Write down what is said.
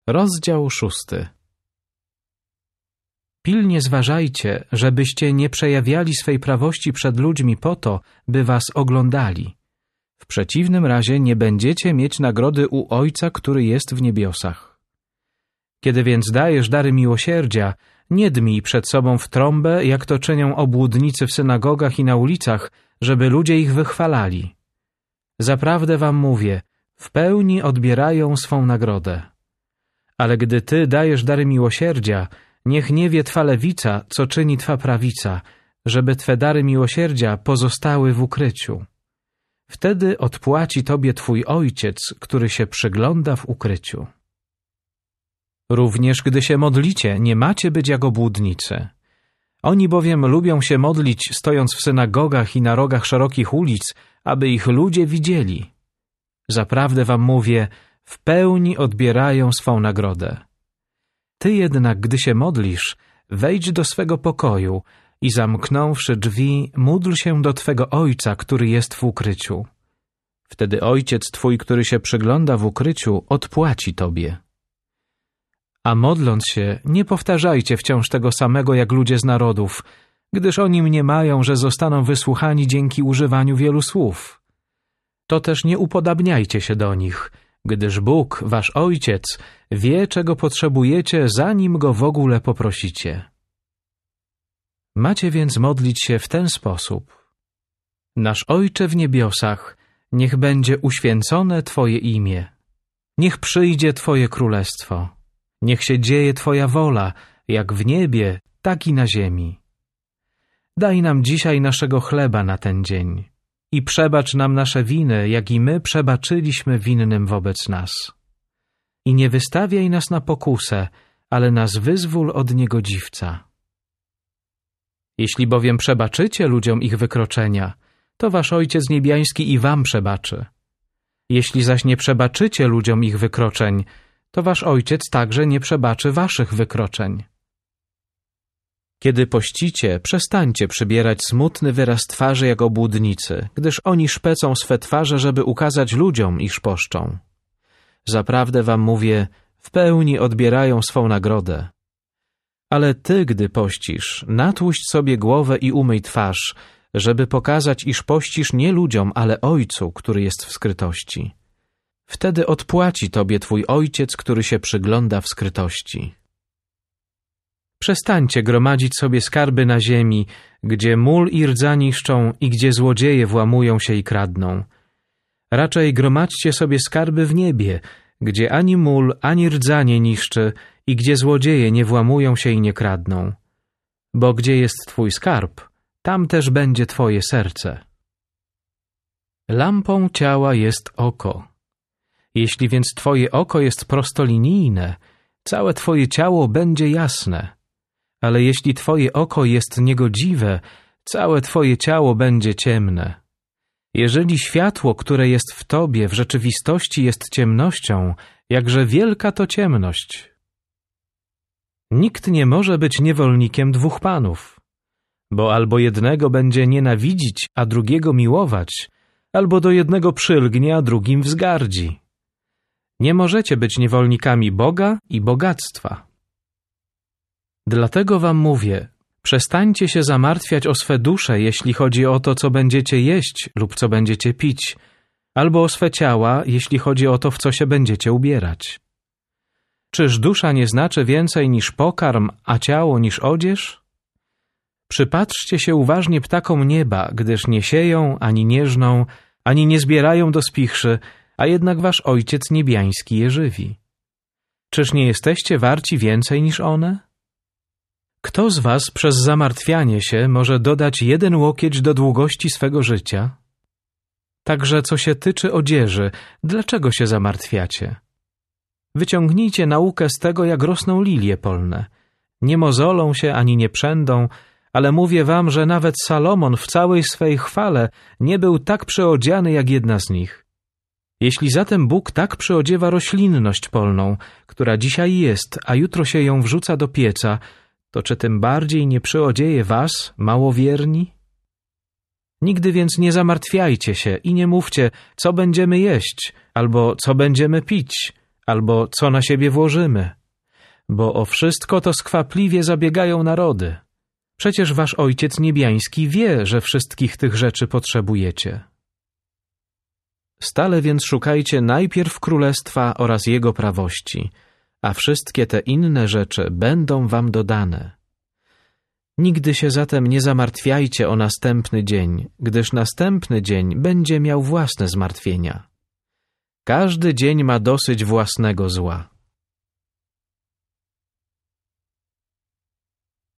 Rozdział 6. Pilnie zważajcie, żebyście nie przejawiali swej prawości przed ludźmi po to, by was oglądali. W przeciwnym razie nie będziecie mieć nagrody u Ojca, który jest w niebiosach. Kiedy więc dajesz dary miłosierdzia, nie dmij przed sobą w trąbę, jak to czynią obłudnicy w synagogach i na ulicach, żeby ludzie ich wychwalali. Zaprawdę wam mówię, w pełni odbierają swą nagrodę. Ale gdy ty dajesz dary miłosierdzia, niech nie wie twa lewica, co czyni twa prawica, żeby twe dary miłosierdzia pozostały w ukryciu. Wtedy odpłaci tobie twój Ojciec, który się przygląda w ukryciu. Również gdy się modlicie, nie macie być jak obłudnicy. Oni bowiem lubią się modlić, stojąc w synagogach i na rogach szerokich ulic, aby ich ludzie widzieli. Zaprawdę wam mówię, w pełni odbierają swą nagrodę. Ty jednak, gdy się modlisz, wejdź do swego pokoju i zamknąwszy drzwi, módl się do twego Ojca, który jest w ukryciu. Wtedy Ojciec twój, który się przygląda w ukryciu, odpłaci tobie. A modląc się, nie powtarzajcie wciąż tego samego jak ludzie z narodów, gdyż oni mniemają, że zostaną wysłuchani dzięki używaniu wielu słów. To też nie upodabniajcie się do nich, gdyż Bóg, wasz Ojciec, wie, czego potrzebujecie, zanim Go w ogóle poprosicie. Macie więc modlić się w ten sposób. Nasz Ojcze w niebiosach, niech będzie uświęcone Twoje imię. Niech przyjdzie Twoje królestwo. Niech się dzieje Twoja wola, jak w niebie, tak i na ziemi. Daj nam dzisiaj naszego chleba na ten dzień. I przebacz nam nasze winy, jak i my przebaczyliśmy winnym wobec nas. I nie wystawiaj nas na pokusę, ale nas wyzwól od niegodziwca. Jeśli bowiem przebaczycie ludziom ich wykroczenia, to wasz Ojciec niebiański i wam przebaczy. Jeśli zaś nie przebaczycie ludziom ich wykroczeń, to wasz Ojciec także nie przebaczy waszych wykroczeń. Kiedy pościcie, przestańcie przybierać smutny wyraz twarzy jak obłudnicy, gdyż oni szpecą swe twarze, żeby ukazać ludziom, iż poszczą. Zaprawdę wam mówię, w pełni odbierają swą nagrodę. Ale ty, gdy pościsz, natłuść sobie głowę i umyj twarz, żeby pokazać, iż pościsz nie ludziom, ale Ojcu, który jest w skrytości. Wtedy odpłaci tobie twój Ojciec, który się przygląda w skrytości. Przestańcie gromadzić sobie skarby na ziemi, gdzie mól i rdza niszczą i gdzie złodzieje włamują się i kradną. Raczej gromadźcie sobie skarby w niebie, gdzie ani mól, ani rdza nie niszczy i gdzie złodzieje nie włamują się i nie kradną. Bo gdzie jest twój skarb, tam też będzie twoje serce. Lampą ciała jest oko. Jeśli więc twoje oko jest prostolinijne, całe twoje ciało będzie jasne. Ale jeśli twoje oko jest niegodziwe, całe twoje ciało będzie ciemne. Jeżeli światło, które jest w tobie, w rzeczywistości jest ciemnością, jakże wielka to ciemność. Nikt nie może być niewolnikiem dwóch panów, bo albo jednego będzie nienawidzić, a drugiego miłować, albo do jednego przylgnie, a drugim wzgardzi. Nie możecie być niewolnikami Boga i bogactwa. Dlatego wam mówię, przestańcie się zamartwiać o swe dusze, jeśli chodzi o to, co będziecie jeść lub co będziecie pić, albo o swe ciała, jeśli chodzi o to, w co się będziecie ubierać. Czyż dusza nie znaczy więcej niż pokarm, a ciało niż odzież? Przypatrzcie się uważnie ptakom nieba, gdyż nie sieją, ani nie żną, ani nie zbierają do spichrzy, a jednak wasz Ojciec niebiański je żywi. Czyż nie jesteście warci więcej niż one? Kto z was przez zamartwianie się może dodać 1 łokieć do długości swego życia? Także co się tyczy odzieży, dlaczego się zamartwiacie? Wyciągnijcie naukę z tego, jak rosną lilie polne. Nie mozolą się ani nie przędą, ale mówię wam, że nawet Salomon w całej swej chwale nie był tak przyodziany jak jedna z nich. Jeśli zatem Bóg tak przyodziewa roślinność polną, która dzisiaj jest, a jutro się ją wrzuca do pieca, to czy tym bardziej nie przyodzieje was, małowierni? Nigdy więc nie zamartwiajcie się i nie mówcie, co będziemy jeść, albo co będziemy pić, albo co na siebie włożymy, bo o wszystko to skwapliwie zabiegają narody. Przecież wasz Ojciec Niebiański wie, że wszystkich tych rzeczy potrzebujecie. Stale więc szukajcie najpierw Królestwa oraz Jego prawości, a wszystkie te inne rzeczy będą wam dodane. Nigdy się zatem nie zamartwiajcie o następny dzień, gdyż następny dzień będzie miał własne zmartwienia. Każdy dzień ma dosyć własnego zła.